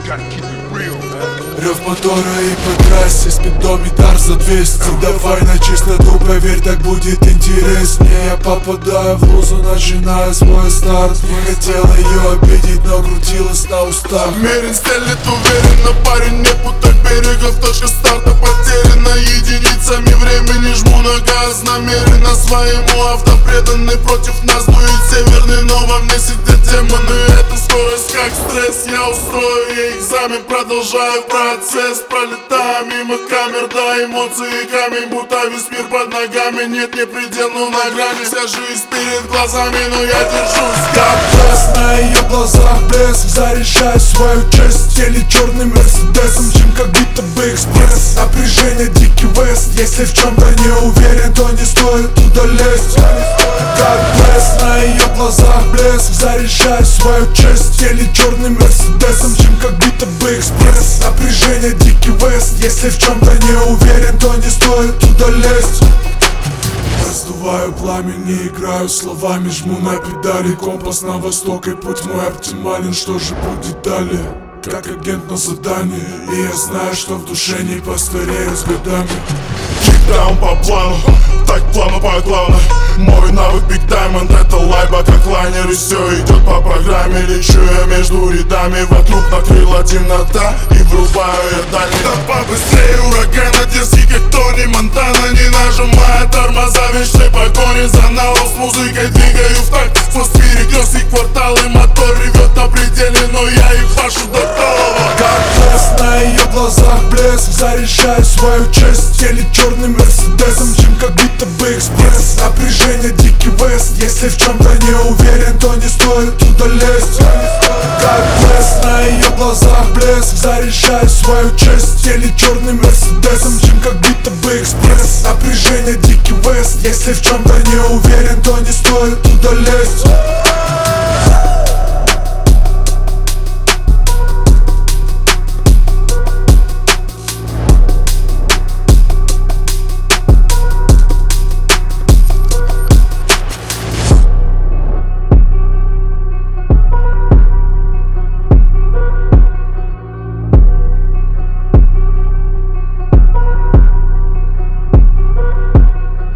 Рев мотора и по трассе, спидометр за 200. Давай на чистоту, поверь, так будет интереснее. Я попадаю в лузу, начиная свой старт. Не хотел ее обидеть, но крутилась на устах. Мерин стелит уверенно, парень, не путай берегов. Точка старта потеряна единицами времени. Жму на газ намеренно, своему авто преданный. Против нас дует северный, но во мне сидят демоны. Это скорость как стресс, я устрою ей экзамен. Продолжаю процесс, пролетаю мимо камер. Да, эмоции камень, будто весь мир под ногами. Нет, не предел, но на грани. Вся жизнь перед глазами, но я держусь. Как блеск на ее глазах, блеск. Заряжаю свою честь в теле черным мерседесом, чем как будто бы экспресс. Напряжение, дикий вест. Если в чем-то не уверен, то не стоит туда лезть. Как блеск на ее глазах, блеск. Заряжаю свою честь в теле черным мерседесом, чем как будто бы экспресс. Напряжение, дикий вест. Если в чем-то не уверен, то не стоит туда лезть. Раздуваю пламя, не играю словами. Жму на педали, компас на восток, и путь мой оптимален. Что же будет далее? Как агент на задании. И я знаю, что в душе не постарею с годами. Кикдаун по плану, так плавно по главной. Мой навык Big Diamond, это лайба как лайнер. И все идет по программе, лечу я между рядами. Вокруг накрыла темнота и врубаю я дальний. Да побыстрее урагана, дерзкий как Тони Монтана. Не нажимая тормоза, вечной погони за наус. С музыкой двигаю в такт, сквозь перекрестки кварталы. Мотор ревет на пределе, но я и пашу до талого. Как блеск на ее глазах, блеск. Заряжаю свою честь в теле черным мерседесом, чем как будто бы экспресс. Напряжение, дикий вест. Если в чем-то не уверен, то не стоит туда лезть. Как блеск на ее глазах, блеск. Заряжаю свою честь в теле черным мерседесом, чем как будто бы экспресс. Напряжение, дикий вест. Если в чем-то не уверен, то не стоит туда лезть.